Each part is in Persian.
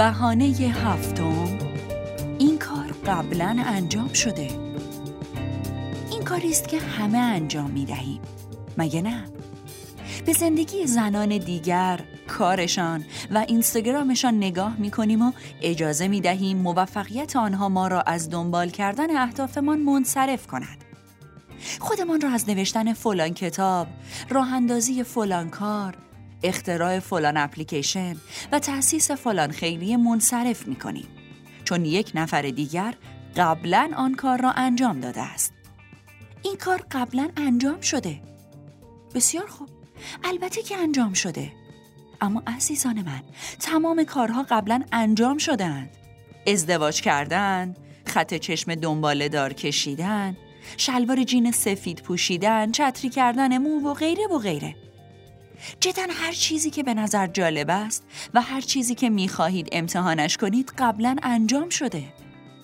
بهانه هفتم، این کار قبلا انجام شده. این کاری است که همه انجام می‌دهیم، مگه نه؟ به زندگی زنان دیگر، کارشان و اینستاگرامشان نگاه می‌کنیم و اجازه می‌دهیم موفقیت آنها ما را از دنبال کردن اهدافمان منصرف کند. خودمان را از نوشتن فلان کتاب، راه‌اندازی فلان کار، اختراع فلان اپلیکیشن و تأسیس فلان خیریه منصرف می‌کنیم، چون یک نفر دیگر قبلاً آن کار را انجام داده است. این کار قبلاً انجام شده. بسیار خوب، البته که انجام شده. اما عزیزان من، تمام کارها قبلاً انجام شدند. ازدواج کردن، خط چشم دنباله دار کشیدن، شلوار جین سفید پوشیدن، چتری کردن مو و غیره و غیره. جداً هر چیزی که به نظر جالب است و هر چیزی که می‌خواهید امتحانش کنید قبلاً انجام شده.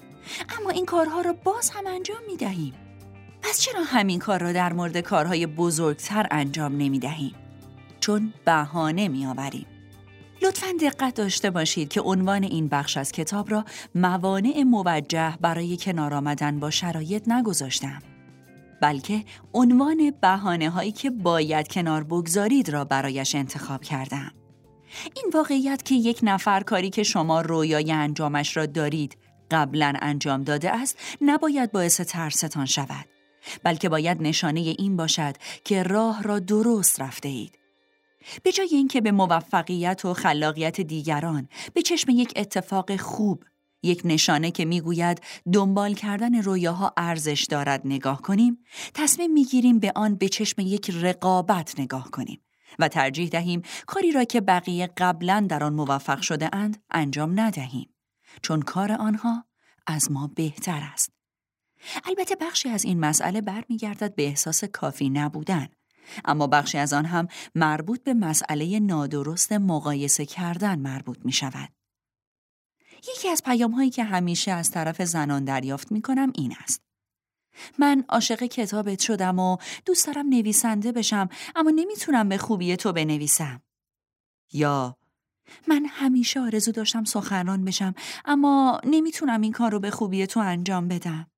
اما این کارها را باز هم انجام می‌دهیم. پس چرا همین کار را در مورد کارهای بزرگتر انجام نمی‌دهیم؟ چون بهانه می‌آوریم. لطفاً دقت داشته باشید که عنوان این بخش از کتاب را موانع موجه برای کنار آمدن با شرایط نگذاشتم، بلکه عنوان بهانه‌هایی که باید کنار بگذارید را برایش انتخاب کردم. این واقعیت که یک نفر کاری که شما رویای انجامش را دارید قبلاً انجام داده است نباید باعث ترستان شود، بلکه باید نشانه این باشد که راه را درست رفته اید. به جای اینکه به موفقیت و خلاقیت دیگران به چشم یک اتفاق خوب، یک نشانه که میگوید دنبال کردن رویاها ارزش دارد نگاه کنیم، تصمیم میگیریم به آن به چشم یک رقابت نگاه کنیم و ترجیح دهیم کاری را که بقیه قبلاً در آن موفق شده اند انجام ندهیم، چون کار آنها از ما بهتر است. البته بخشی از این مسئله برمیگردد به احساس کافی نبودن، اما بخشی از آن هم مربوط به مسئله نادرست مقایسه کردن مربوط می شود. یکی از پیام‌هایی که همیشه از طرف زنان دریافت می کنم این است: من عاشق کتابت شدم و دوست دارم نویسنده بشم، اما نمیتونم به خوبی تو بنویسم. یا من همیشه آرزو داشتم سخنران بشم، اما نمیتونم این کار رو به خوبی تو انجام بدم.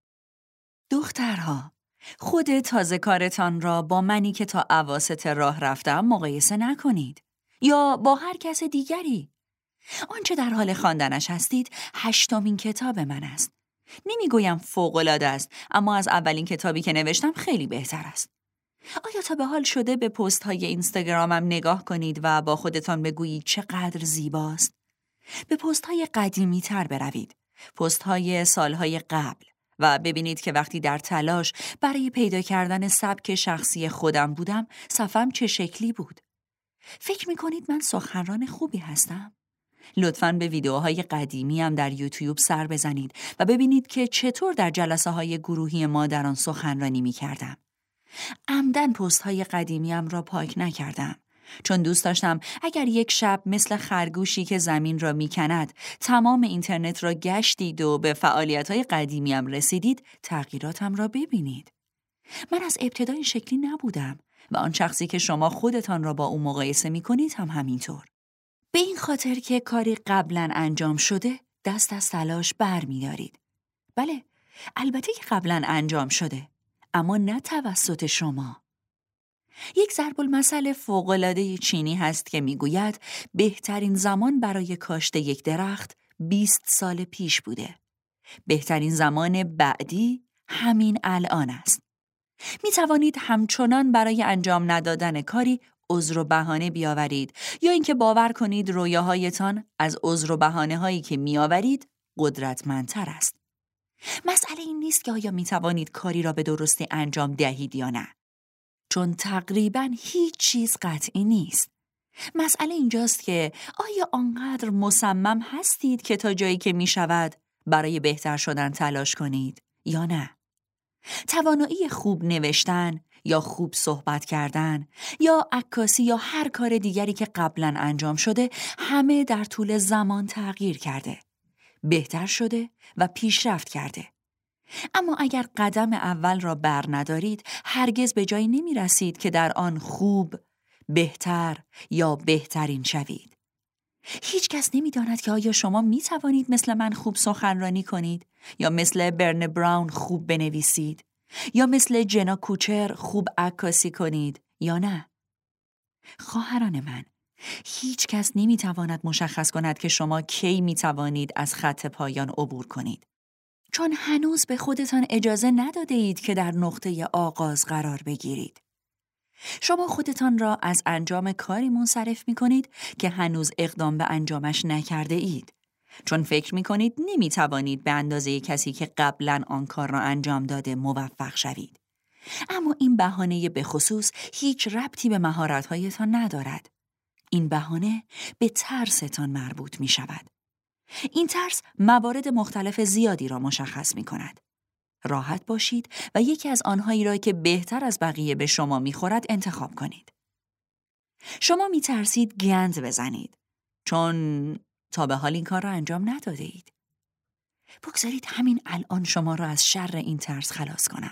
دخترها، خود تازه کارتان را با منی که تا اواسط راه رفتم مقایسه نکنید، یا با هر کس دیگری. آنچه در حال خواندنش هستید 8مین کتاب من است. نمیگویم فوق‌العاده است، اما از اولین کتابی که نوشتم خیلی بهتر است. آیا تا به حال شده به پست های اینستاگرامم نگاه کنید و با خودتان بگویید چقدر زیباست؟ به پست های قدیمی تر بروید، پست های سالهای قبل، و ببینید که وقتی در تلاش برای پیدا کردن سبک شخصی خودم بودم صفم چه شکلی بود. فکر میکنید من سخنران خوبی هستم؟ لطفاً به ویدیوهای قدیمی هم در یوتیوب سر بزنید و ببینید که چطور در جلسه های گروهی ما در آن سخنرانی میکردم. عمدن پست های قدیمیم را پاک نکردم، چون دوست داشتم اگر یک شب مثل خرگوشی که زمین را میکند تمام اینترنت را گشتید و به فعالیت‌های قدیمیم رسیدید تغییراتم را ببینید. من از ابتدا این شکلی نبودم و آن شخصی که شما خودتان را با او مقایسه میکنید هم همینطور. به این خاطر که کاری قبلا انجام شده دست از تلاش بر می‌دارید. بله، البته که قبلا انجام شده، اما نه توسط شما. یک ضرب المثل فوق‌العاده چینی هست که میگوید بهترین زمان برای کاشت یک درخت 20 سال پیش بوده. بهترین زمان بعدی همین الان است. می توانید همچنان برای انجام ندادن کاری عذر و بهانه بیاورید، یا اینکه باور کنید رویاهایتان از عذر و بهانه‌هایی که میآورید قدرتمندتر است. مسئله این نیست که آیا می توانید کاری را به درستی انجام دهید یا نه، چون تقریباً هیچ چیز قطعی نیست. مسئله اینجاست که آیا آنقدر مصمم هستید که تا جایی که می شود برای بهتر شدن تلاش کنید یا نه؟ توانایی خوب نوشتن یا خوب صحبت کردن یا عکاسی یا هر کار دیگری که قبلا انجام شده همه در طول زمان تغییر کرده، بهتر شده و پیشرفت کرده. اما اگر قدم اول را بر ندارید هرگز به جایی نمی رسید که در آن خوب، بهتر یا بهترین شوید. هیچ کس نمی‌داند که آیا شما می‌توانید مثل من خوب سخنرانی کنید یا مثل برن براون خوب بنویسید یا مثل جنا کوچر خوب عکاسی کنید یا نه. خواهران من، هیچ کس نمی‌تواند مشخص کند که شما کی می‌توانید از خط پایان عبور کنید، چون هنوز به خودتان اجازه نداده اید که در نقطه آغاز قرار بگیرید. شما خودتان را از انجام کاری منصرف می کنید که هنوز اقدام به انجامش نکرده اید، چون فکر می کنید نمی توانید به اندازه کسی که قبلا آن کار را انجام داده موفق شوید. اما این بهانه به خصوص هیچ ربطی به مهارت‌هایتان ندارد. این بهانه به ترستان مربوط می شود. این ترس موارد مختلف زیادی را مشخص می کند. راحت باشید و یکی از آنهایی را که بهتر از بقیه به شما میخورد انتخاب کنید. شما میترسید گند بزنید چون تا به حال این کار را انجام نداده اید. بگذارید همین الان شما را از شر این ترس خلاص کنم.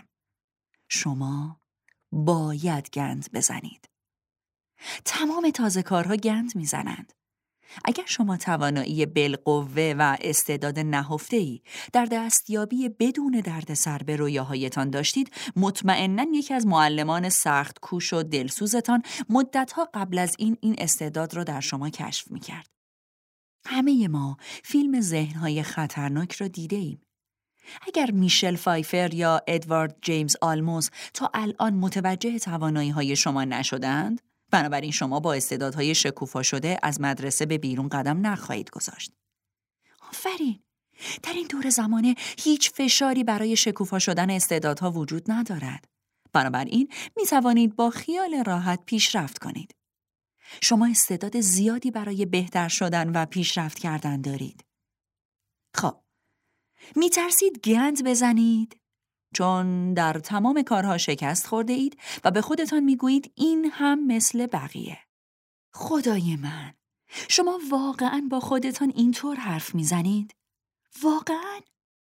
شما باید گند بزنید. تمام تازه‌کارها گند میزنند. اگر شما توانایی بالقوه و استعداد نهفته‌ای در دستیابی بدون دردسر به رویاهایتان داشتید، مطمئناً یکی از معلمان سخت کوش و دلسوزتان مدتها قبل از این استعداد را در شما کشف می‌کرد. همه ما فیلم ذهن‌های خطرناک را دیده‌ایم. اگر میشل فایفر یا ادوارد جیمز آلموس تا الان متوجه توانایی‌های شما نشدند، بنابراین شما با استعدادهای شکوفا شده از مدرسه به بیرون قدم نخواهید گذاشت. آفرین! در این دور زمانه هیچ فشاری برای شکوفا شدن استعدادها وجود ندارد. بنابراین می توانید با خیال راحت پیشرفت کنید. شما استعداد زیادی برای بهتر شدن و پیشرفت کردن دارید. خب، می ترسید گند بزنید؟ چون در تمام کارها شکست خورده اید و به خودتان میگویید این هم مثل بقیه. خدای من، شما واقعاً با خودتان اینطور حرف میزنید؟ واقعاً؟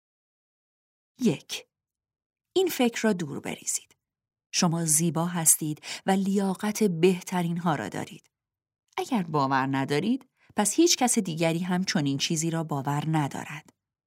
1. این فکر را دور بریزید. شما زیبا هستید و لیاقت بهترین ها را دارید. اگر باور ندارید، پس هیچ کس دیگری هم چنین چیزی را باور ندارد.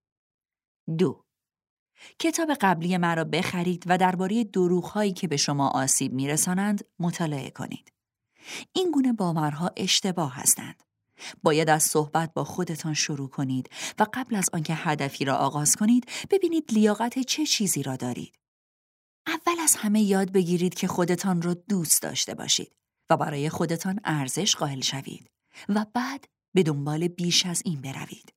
2. کتاب قبلی مرا بخرید و درباره دروغ‌هایی که به شما آسیب می‌رسانند مطالعه کنید. این گونه باورها اشتباه هستند. باید از صحبت با خودتان شروع کنید و قبل از آنکه هدفی را آغاز کنید ببینید لیاقت چه چیزی را دارید. اول از همه یاد بگیرید که خودتان را دوست داشته باشید و برای خودتان ارزش قائل شوید و بعد به دنبال بیش از این بروید.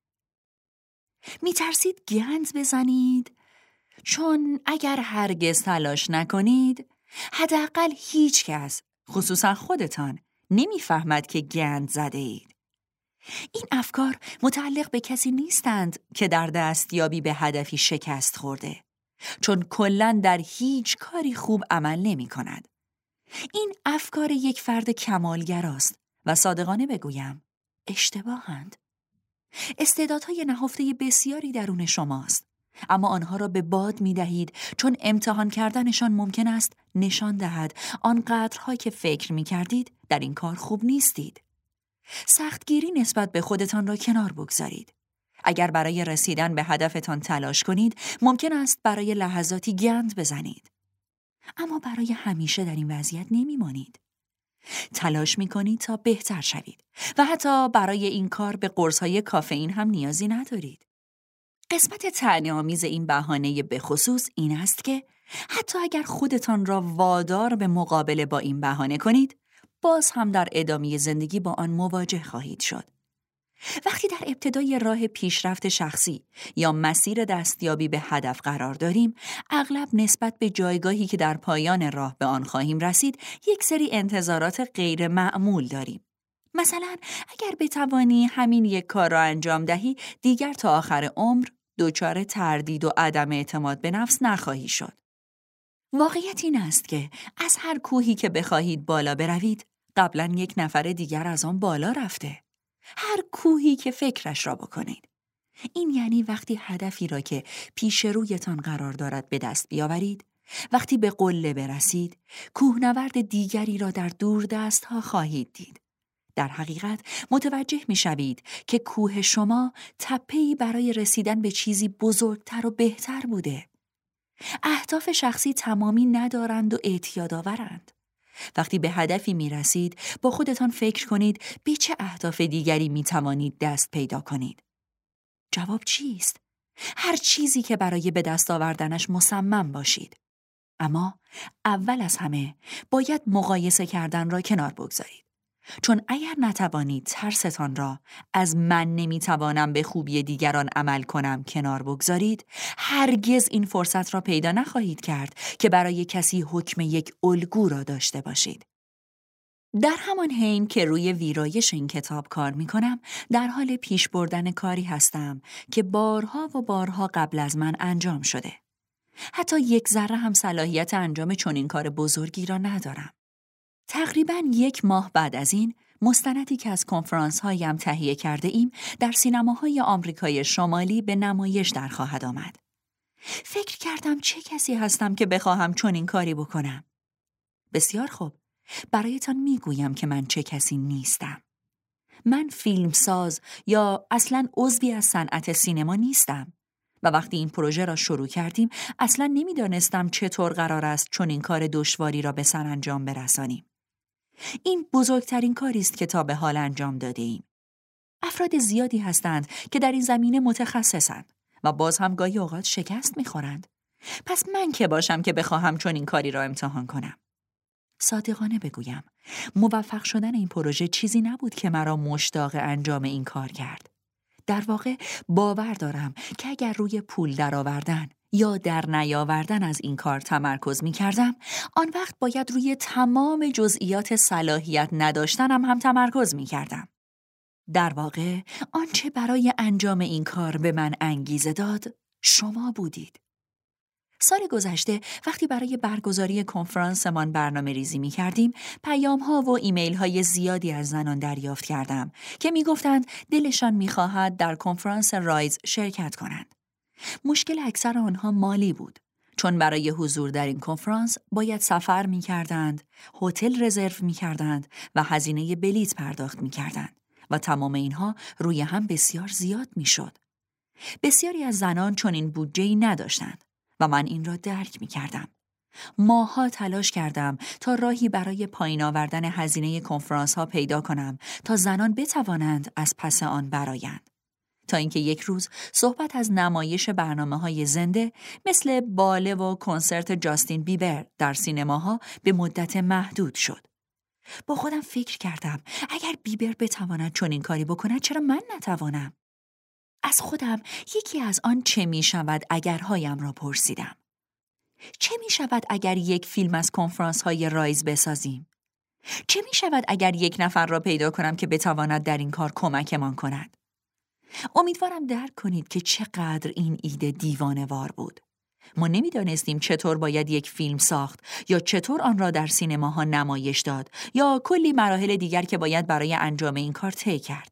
می‌ترسید گند بزنید؟ چون اگر هرگز تلاش نکنید، حداقل هیچ کس، خصوصا خودتان، نمیفهمد که گند زده اید. این افکار متعلق به کسی نیستند که در دستیابی به هدفی شکست خورده، چون کلاً در هیچ کاری خوب عمل نمی کند. این افکار یک فرد کمالگراست و صادقانه بگویم، اشتباهند. استعدادهای نهفته بسیاری درون شماست، اما آنها را به باد می دهید چون امتحان کردنشان ممکن است نشان دهد آنقدرها که فکر می کردید در این کار خوب نیستید. سختگیری نسبت به خودتان را کنار بگذارید. اگر برای رسیدن به هدفتان تلاش کنید، ممکن است برای لحظاتی گند بزنید. اما برای همیشه در این وضعیت نمی مانید. تلاش می کنید تا بهتر شوید و حتی برای این کار به قرص‌های کافئین هم نیازی ندارید. قسمت طعنه‌آمیز این بهانه به خصوص این است که حتی اگر خودتان را وادار به مقابله با این بهانه کنید، باز هم در ادامه زندگی با آن مواجه خواهید شد. وقتی در ابتدای راه پیشرفت شخصی یا مسیر دستیابی به هدف قرار داریم، اغلب نسبت به جایگاهی که در پایان راه به آن خواهیم رسید، یک سری انتظارات غیر معمول داریم. مثلا اگر بتوانی همین یک کار را انجام دهی، دیگر تا آخر عمر دچار تردید و عدم اعتماد به نفس نخواهی شد. واقعیت این است که از هر کوهی که بخواهید بالا بروید، قبلا یک نفر دیگر از آن بالا رفته. هر کوهی که فکرش را بکنید. این یعنی وقتی هدفی را که پیش رویتان قرار دارد به دست بیاورید، وقتی به قله برسید، کوهنورد دیگری را در دور دست ها خواهید دید. در حقیقت متوجه می‌شوید که کوه شما تپه‌ای برای رسیدن به چیزی بزرگتر و بهتر بوده. اهداف شخصی تمامی ندارند و اعتیادآورند. وقتی به هدفی می‌رسید، با خودتان فکر کنید به چه اهداف دیگری می‌توانید دست پیدا کنید. جواب چیست؟ هر چیزی که برای به دست آوردنش مصمم باشید. اما اول از همه باید مقایسه کردن را کنار بگذارید. چون اگر نتوانید ترستان را از من نمیتوانم به خوبی دیگران عمل کنم کنار بگذارید، هرگز این فرصت را پیدا نخواهید کرد که برای کسی حکم یک الگو را داشته باشید. در همان حین که روی ویرایش این کتاب کار میکنم، در حال پیش بردن کاری هستم که بارها و بارها قبل از من انجام شده. حتی یک ذره هم صلاحیت انجام چنین کار بزرگی را ندارم. تقریباً 1 ماه بعد از این، مستندی که از کنفرانس هایم تهیه کرده ایم در سینماهای آمریکای شمالی به نمایش در خواهد آمد. فکر کردم چه کسی هستم که بخواهم چنین کاری بکنم. بسیار خوب، برایتان میگویم که من چه کسی نیستم. من فیلمساز یا اصلاً عضوی از صنعت سینما نیستم. و وقتی این پروژه را شروع کردیم اصلاً نمیدانستم چطور قرار است چنین کار دشواری را به سرانجام برسانیم. این بزرگترین کاری است که تا به حال انجام داده ایم. افراد زیادی هستند که در این زمینه متخصصند و باز هم گاهی اوقات شکست می‌خورند. پس من که باشم که بخواهم چنین کاری را امتحان کنم؟ صادقانه بگویم، موفق شدن این پروژه چیزی نبود که مرا مشتاق انجام این کار کرد. در واقع باور دارم که اگر روی پول درآوردن یا در نیاوردن از این کار تمرکز می کردم، آن وقت باید روی تمام جزئیات صلاحیت نداشتنم هم تمرکز می کردم. در واقع آنچه برای انجام این کار به من انگیزه داد، شما بودید. سال گذشته وقتی برای برگزاری کنفرانسمان برنامه ریزی می کردیم، پیام ها و ایمیل های زیادی از زنان دریافت کردم که می گفتند دلشان می خواهد در کنفرانس رایز شرکت کنند. مشکل اکثر آنها مالی بود، چون برای حضور در این کنفرانس باید سفر می کردند، هتل رزرو می کردند و هزینه بلیط پرداخت می کردند و تمام اینها روی هم بسیار زیاد می شد. بسیاری از زنان چنین بودجه‌ای نداشتند و من این را درک می کردم. ماها تلاش کردم تا راهی برای پایین آوردن هزینه کنفرانس ها پیدا کنم تا زنان بتوانند از پس آن برآیند. تا اینکه یک روز صحبت از نمایش برنامه‌های زنده مثل باله و کنسرت جاستین بیبر در سینماها به مدت محدود شد. با خودم فکر کردم اگر بیبر بتواند چنین کاری بکند چرا من نتوانم؟ از خودم یکی از آن چه می شود اگرهایم را پرسیدم. چه می شود اگر یک فیلم از کنفرانس های رایز بسازیم؟ چه می شود اگر یک نفر را پیدا کنم که بتواند در این کار کمکمان کند؟ امیدوارم درک کنید که چقدر این ایده دیوانه‌وار بود. ما نمی‌دانستیم چطور باید یک فیلم ساخت یا چطور آن را در سینماها نمایش داد یا کلی مراحل دیگر که باید برای انجام این کار طی کرد.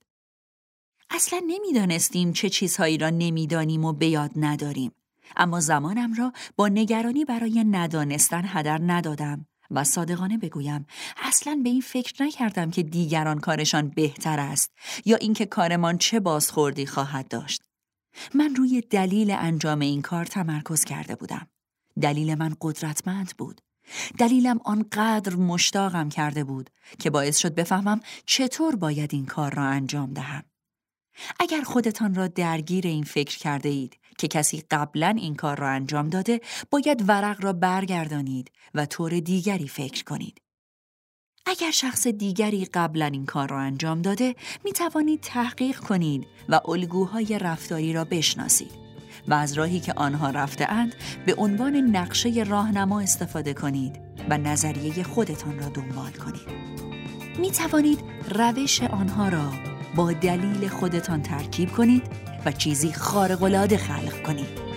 اصلا نمی‌دانستیم چه چیزهایی را نمی‌دانیم و به یاد نداریم. اما زمانم را با نگرانی برای ندانستن هدر ندادم و صادقانه بگویم اصلاً به این فکر نکردم که دیگران کارشان بهتر است یا اینکه کارمان چه بازخوردی خواهد داشت. من روی دلیل انجام این کار تمرکز کرده بودم. دلیل من قدرتمند بود. دلیلم آنقدر مشتاقم کرده بود که باعث شد بفهمم چطور باید این کار را انجام دهم. اگر خودتان را درگیر این فکر کرده اید که کسی قبلا این کار را انجام داده، باید ورق را برگردانید و طور دیگری فکر کنید. اگر شخص دیگری قبلا این کار را انجام داده، می توانید تحقیق کنید و الگوهای رفتاری را بشناسید و از راهی که آنها رفته اند به عنوان نقشه راهنما استفاده کنید و نظریه خودتان را دنبال کنید. می توانید روش آنها را با دلیل خودتان ترکیب کنید و چیزی خارق‌العاده خلق کنید.